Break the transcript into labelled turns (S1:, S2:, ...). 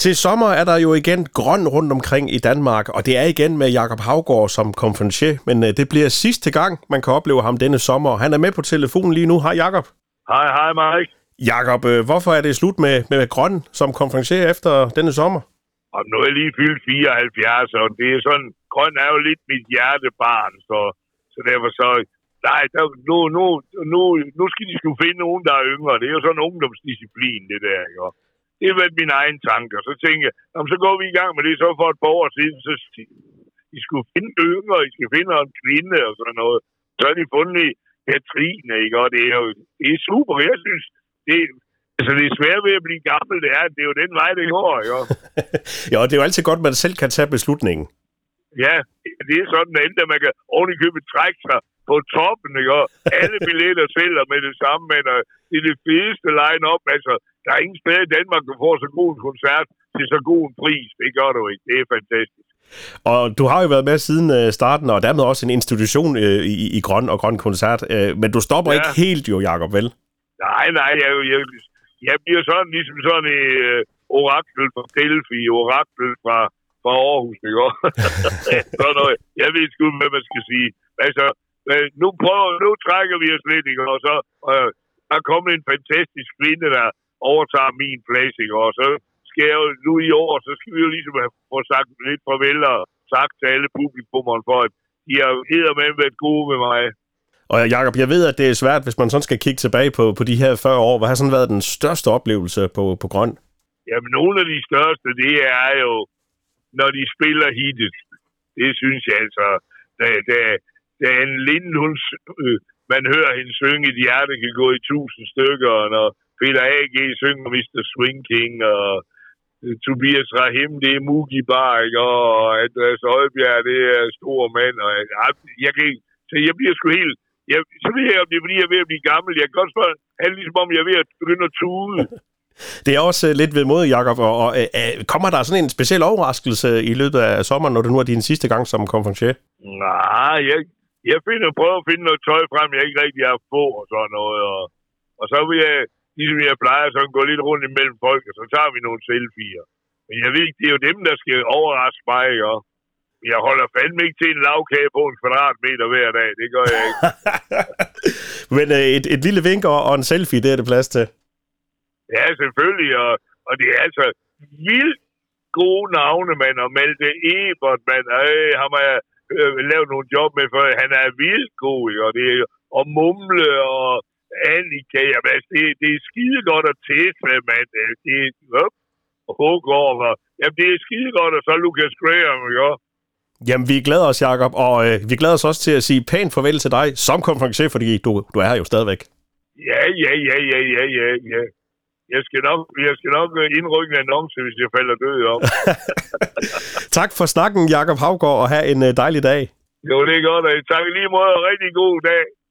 S1: Til sommer er der jo igen grøn rundt omkring i Danmark, og det er igen med Jakob Haugaard som konferencier, men det bliver sidste gang, man kan opleve ham denne sommer. Han er med på telefonen lige nu. Hej Jakob.
S2: Hej Mike.
S1: Jakob, hvorfor er det slut med grøn som konferencier efter denne sommer?
S2: Og nu er jeg lige fyldt 74, og det er sådan, grøn er jo lidt mit hjertebarn, så derfor så, nej, nu skal de sgu finde nogen, der er yngre. Det er jo sådan en ungdomsdisciplin, det der, ikke? Det har været mine egne tanker. Så tænker jeg, så går vi i gang med det, så for et par år siden, så I skulle finde yngre, I skal finde en kvinde og sådan noget. Så har de fundet Katrine, ikke? Og det er super, jeg synes, det er svært ved at blive gammel, det er jo den vej, det går, ikke?
S1: Ja, det er jo altid godt, at man selv kan tage beslutningen.
S2: Ja, det er sådan, at man kan ordentligt trække sig på toppen, ikke? Og alle billetter sælger med det samme, men det er det fedeste line-up, altså. Der er ingen sted i Danmark, der får så god en koncert til så god en pris. Det gør du ikke. Det er fantastisk.
S1: Og du har jo været med siden starten, og dermed også en institution i grøn koncert. Men du stopper ikke helt jo, Jakob, vel?
S2: Nej. Jeg bliver sådan ligesom sådan et orakel fra Delphi, orakel fra Aarhus, ikke? Sådan noget. Jeg ved sgu, hvad man skal sige. Altså, nu trækker vi os lidt, ikke? Og så der er kommet en fantastisk kvinde, der overtager min plads, ikke? Og så skal jeg jo nu i år, så skal vi jo ligesom få sagt lidt farvel og sagt til alle publikummerne for, at de har eddermame været gode med mig.
S1: Og Jakob, jeg ved, at det er svært, hvis man sådan skal kigge tilbage på de her 40 år. Hvad har sådan været den største oplevelse på grøn?
S2: Jamen, nogle af de største, det er jo, når de spiller hittet. Det synes jeg altså, da en Linde, man hører hende synge, et hjerte kan gå i 1000 stykker, og når Peter A.G. synger Mr. Swing King, og Tobias Rahim, det er Mugi Bar, ikke? Og Andreas Højbjerg, det er stor mand, og jeg bliver sgu helt, så ved jeg, om det er, fordi jeg er ved at blive gammel. Jeg kan godt have ligesom om jeg er ved at begynde at tude.
S1: Det er også lidt ved mod, Jakob, og kommer der sådan en speciel overraskelse i løbet af sommeren, når det nu er din sidste gang som konferencier?
S2: Nej, jeg prøver at finde noget tøj frem, jeg ikke rigtig har på og sådan noget, og så vil jeg, ligesom jeg plejer, så gå lidt rundt imellem folk, og så tager vi nogle selfies. Men jeg ved ikke, det er jo dem, der skal overraske mig, ikke? Jeg holder fandme ikke til en lavkage på en kvadratmeter hver dag, det gør jeg ikke.
S1: Men et lille vink og en selfie, det er det plads til?
S2: Ja, selvfølgelig, og det er altså vildt gode navne, mand, og Malte Ebert, mand, ham har jeg lavet nogle job med før, han er vildt god, ikke? Og Mumle og Annika, jamen, altså, det er skide godt at teste med, mand, og Hågård, jamen, det er skide godt, og så Lucas Graham, ikke?
S1: Jamen, vi glæder os, Jakob, og vi glæder os også til at sige pænt farvel til dig som konferencier, fordi du er her jo stadigvæk.
S2: Ja. Jeg skal nok indrykke en annonce, hvis jeg falder død om.
S1: Tak for snakken, Jakob Haugaard, og have en dejlig dag.
S2: Jo, det er godt, og tak i lige måde, og rigtig god dag.